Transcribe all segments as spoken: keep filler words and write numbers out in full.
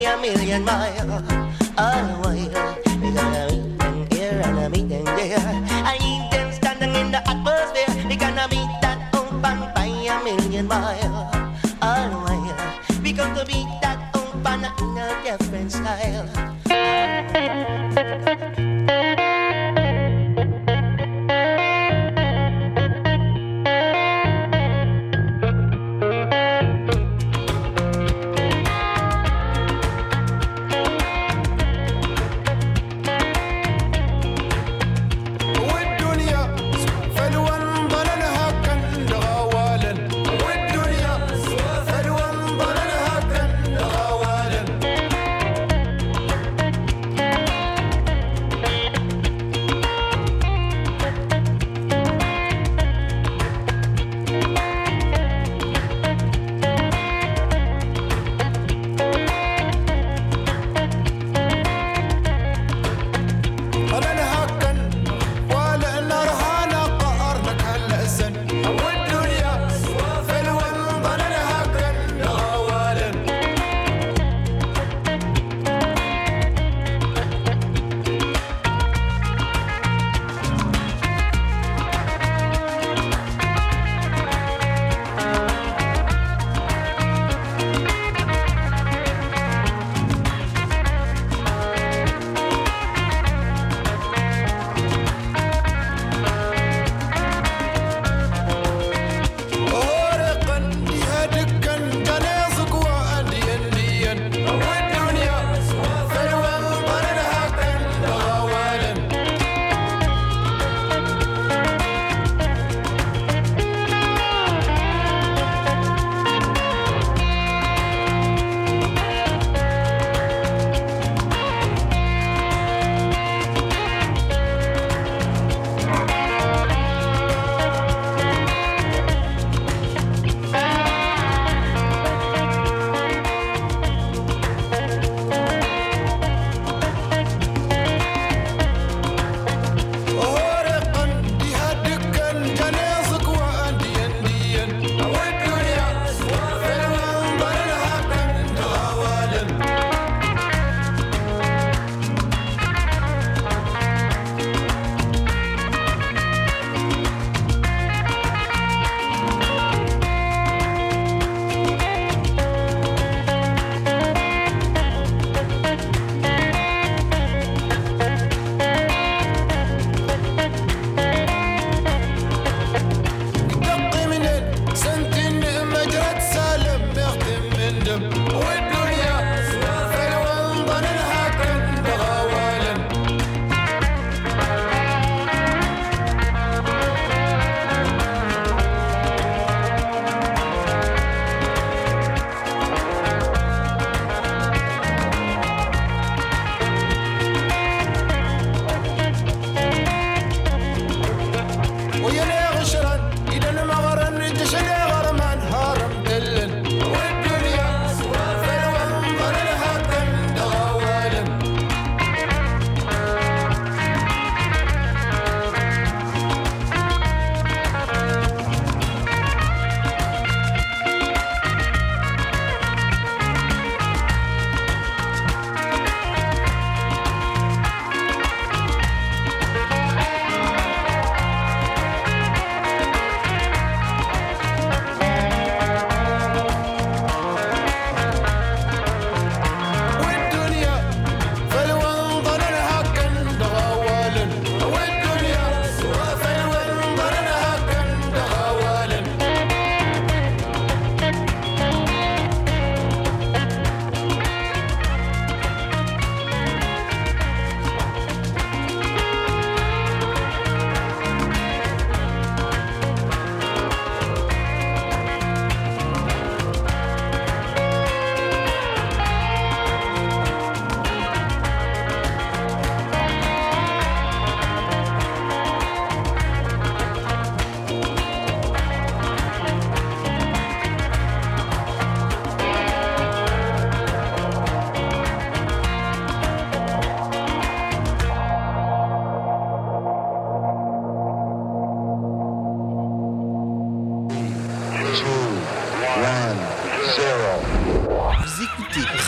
a million miles all the way. We gonna meet them here and a meet them there. I need them standing in the atmosphere. We gonna meet that open by a million miles all the way. We going to beat that open in a different style.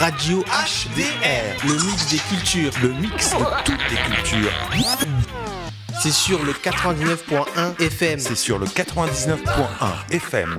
Radio H D R, le mix des cultures, le mix de toutes les cultures. C'est sur le quatre-vingt-dix-neuf point un F M. C'est sur le quatre-vingt-dix-neuf point un F M.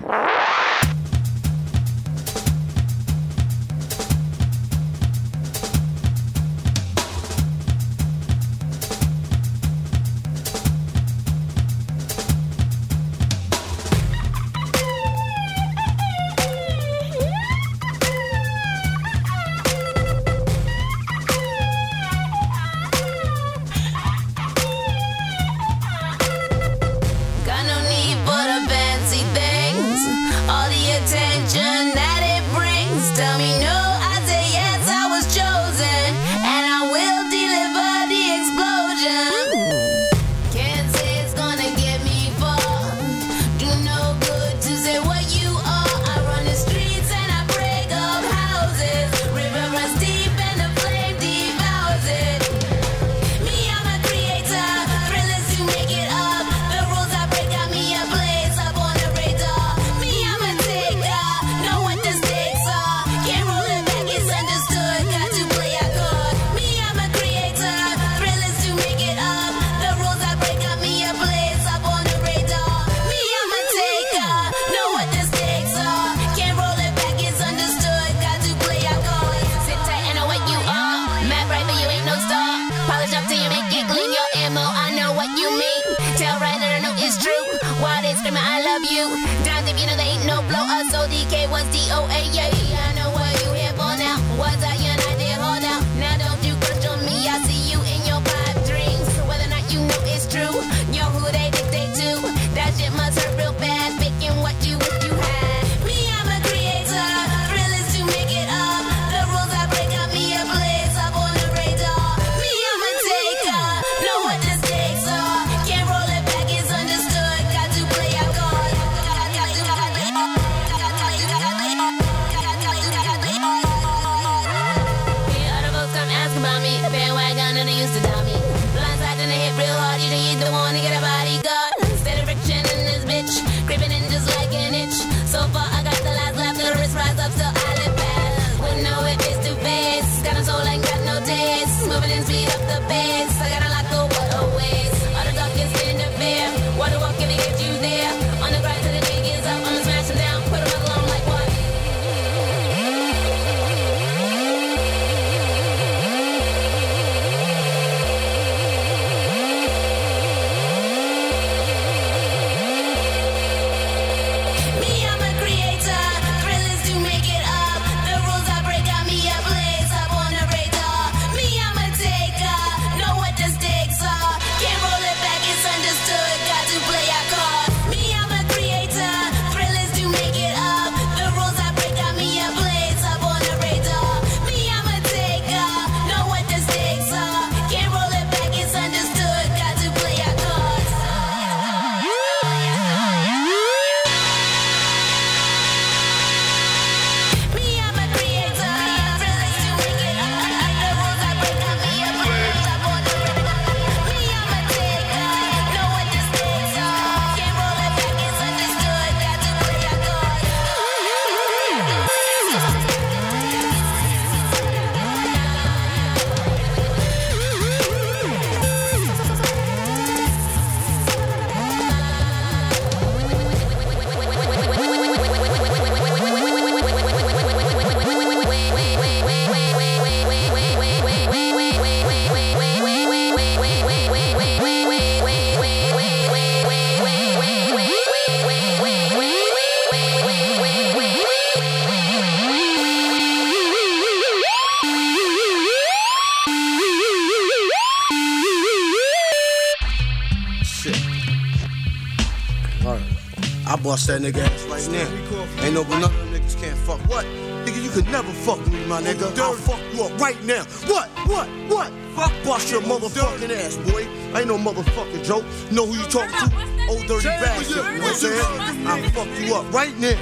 Bust that nigga ass right now. Ain't no, but none of them niggas can't fuck. What? Nigga, you could never fuck with me, my nigga. I'll fuck you up right now. What? What? What? Fuck bust your motherfucking ass, boy. I ain't no motherfucking joke. You know who you talking to? Old dirty bastard. You know what I'm saying? I'll fuck you up right now.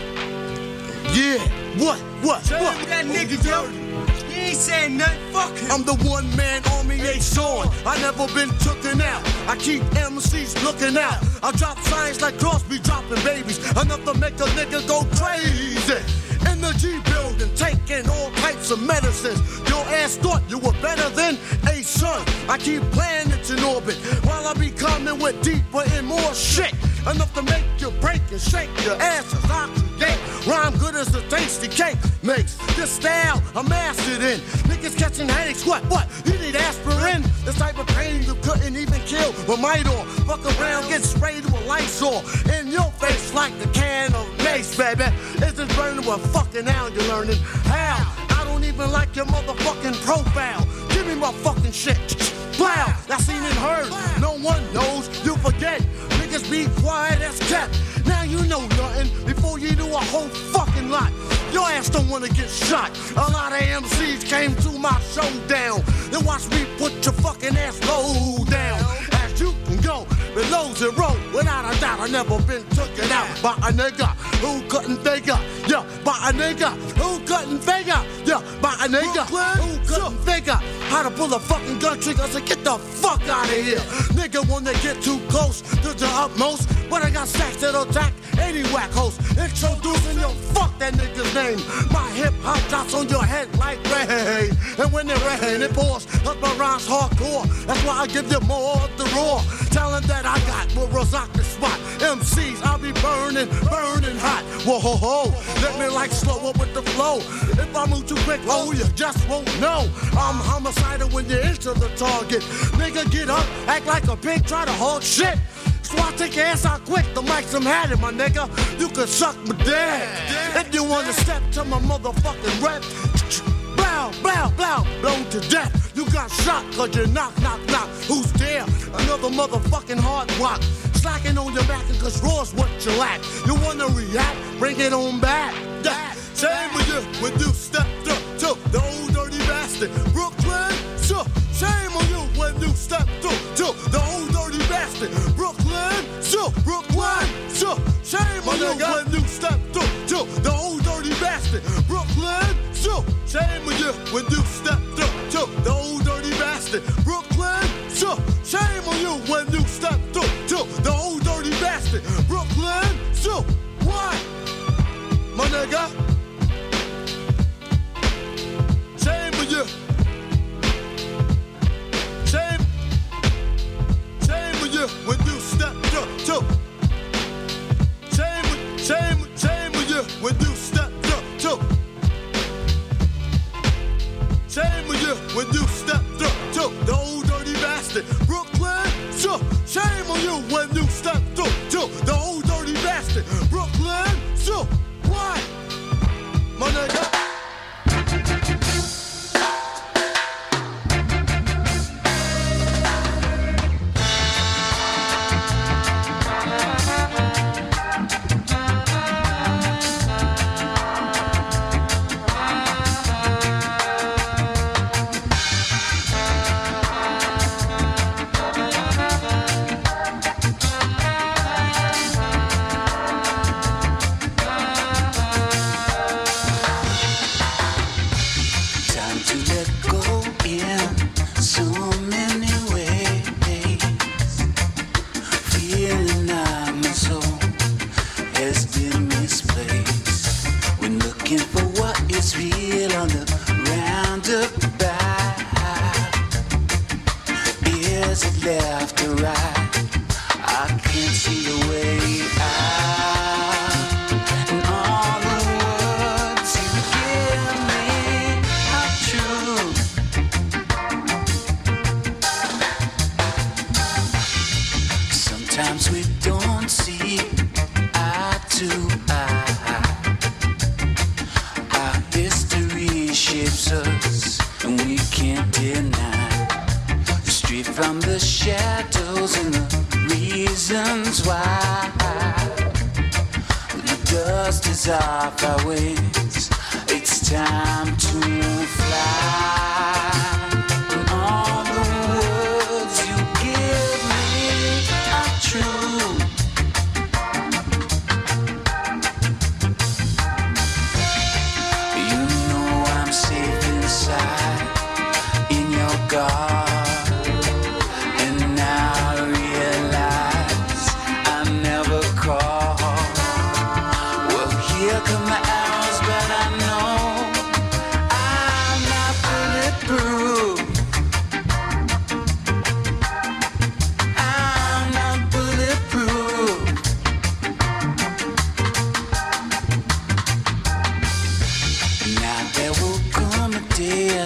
Yeah. What? What? What? That nigga, yo. He ain't saying nothing. Fuck him. I'm the one man army ain't showing. I never been tooken out. I keep M Cs looking out. I drop signs like Crosby dropping babies. Enough to make a nigga go crazy. In the G building, taking all types of medicines. Your ass thought you were better than a son. I keep planets in orbit while I be coming with deeper and more shit. Enough to make you break and shake your asses. I create rhyme good as a tasty cake makes. This style I'm mastered in. Niggas catching headaches, what, what? You need aspirin? This type of pain you couldn't even kill with Midor. Fuck around, get sprayed with Lysol in your face like a can of mace, baby. Is this burning with fucking how you learning? How? I don't even like your motherfucking profile. Give me my fucking shit. Wow, I seen and heard. No one knows, you forget. Niggas be quiet as kept. Now you know nothing before you do a whole fucking lot. Your ass don't wanna get shot. A lot of M Cs came to my showdown. Then watch me put your fucking ass low down. As you can go below zero, without a doubt, I never been taken out by a nigga who couldn't figure. Yeah, by a nigga who couldn't figure. Yeah, by a nigga who couldn't figure how to pull a fucking gun trigger. So get the fuck out of here. Nigga, when they get too close to the utmost, but I got stacks that'll attack any whack host. Introducing your fuck that nigga's name. My hip hop drops on your head like rain. And when it rain, it pours. Cause my rhymes hardcore. That's why I give you more of the raw talent that I got will rock the spot. M Cs, I'll be burning, burning hot. Whoa, ho, ho. Let me like slow up with the flow. If I move too quick, oh, you just won't know. I'm homicidal when you're into the target. Nigga, get up, act like a pig, try to hold shit. So I take your ass out quick, the mic's I'm had it, my nigga. You can suck my dick. If you wanna step to my motherfucking rep, blow, blow, blow, blown to death. You got shot cause you knock, knock, knock. Who's there? Another motherfucking hard rock. Slacking on your back cause raw's what you lack. You wanna react? Bring it on back. Yeah. Same with you when you stepped up to the old dirty bastard. Brooklyn, so shame on you when you stepped up to the old dirty bastard. Brooklyn, so Brooklyn, so shame on you when you stepped up to the old dirty bastard. Brooklyn, so shame on you when you stepped up to the old dirty bastard. Brooklyn, so shame on you when you stepped up to the old dirty bastard. Brooklyn, so what, my nigga? Shame on you. Shame, shame on you when you stepped up to. Shame, shame, shame on you when you stepped up to. Shame on you when you stepped up to the old dirty bastard. Brooklyn, so shame on you when you stepped up to the old dirty bastard. Brooklyn, so what, my nigga? Here come the hours, but I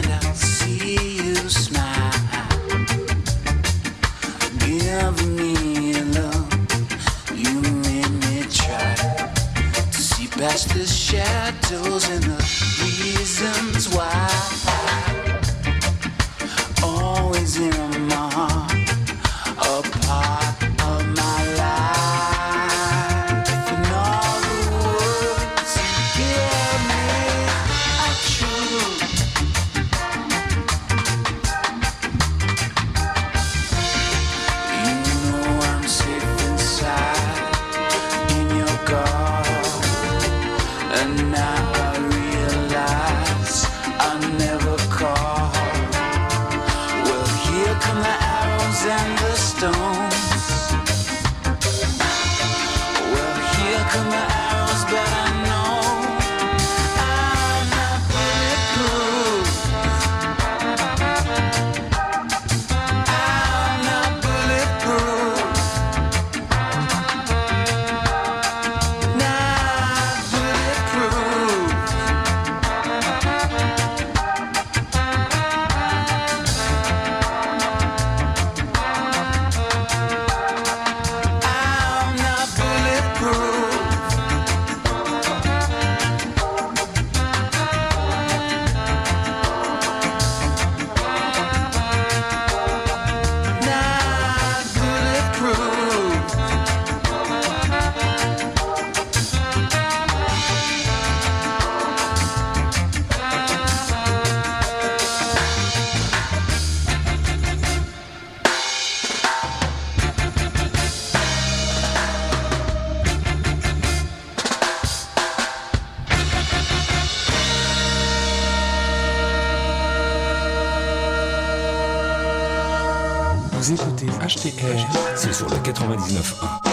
Vous écoutez H T R, c'est sur le quatre-vingt-dix-neuf point un.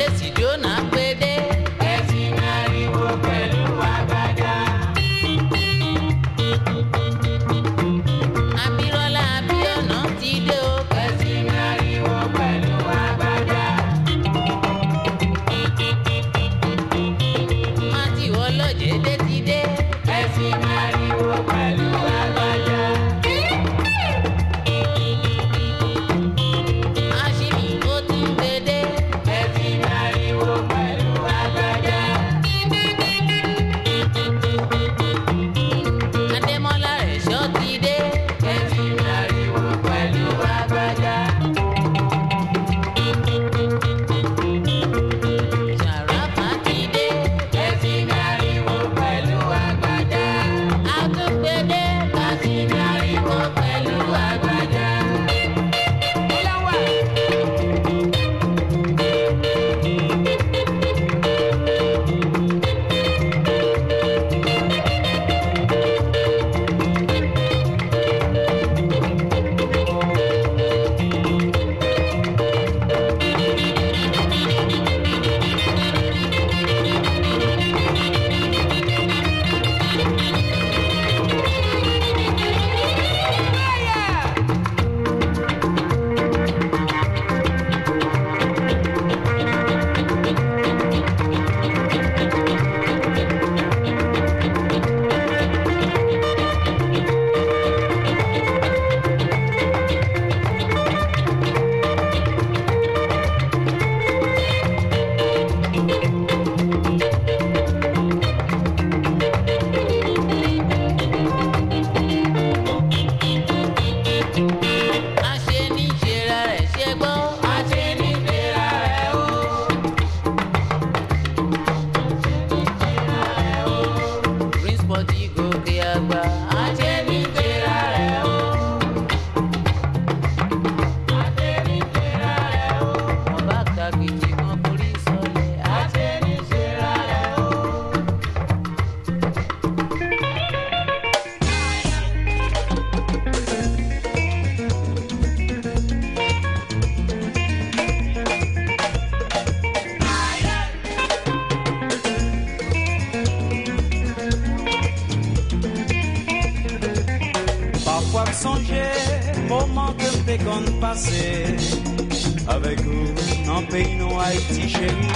Avec vous, dans le pays, non, Haïti, chérie.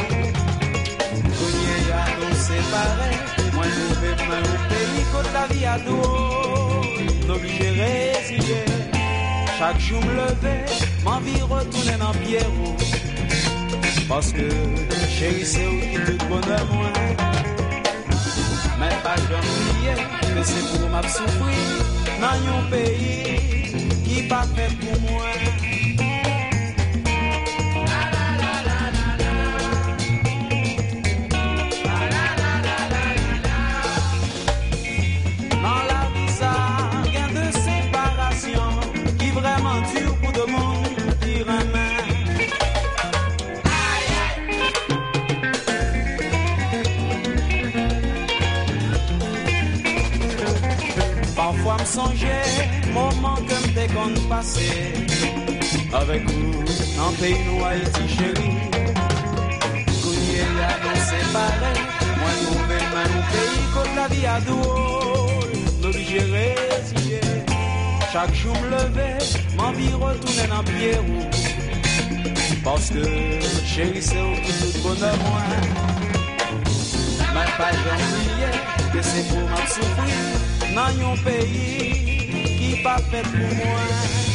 Cogné à nous séparer. Moi, nous vais mal au pays, quand la vie a d'eau. L'obligé résigné. Chaque jour me lever, m'envie retourner dans Pierrot. Parce que, chérie, c'est où qui te bonheur, moi. Mais pas j'oublier que c'est pour ma souffrir. Dans un pays qui pas fait pour moi. Parfois me songer, moment que m'te qu'on passé avec vous, en pays nous Haïti chérie. Kounye la nous séparé, moi nous même au pays comme la vie à d'eau. L'obligé résigné, chaque jour me lever, m'envie retourner dans Pierrot. Parce que chérie c'est au tout bonheur moi. Mais pas j'oublier que c'est pour ma souffrir. Dans un pays qui pas fait pour moi.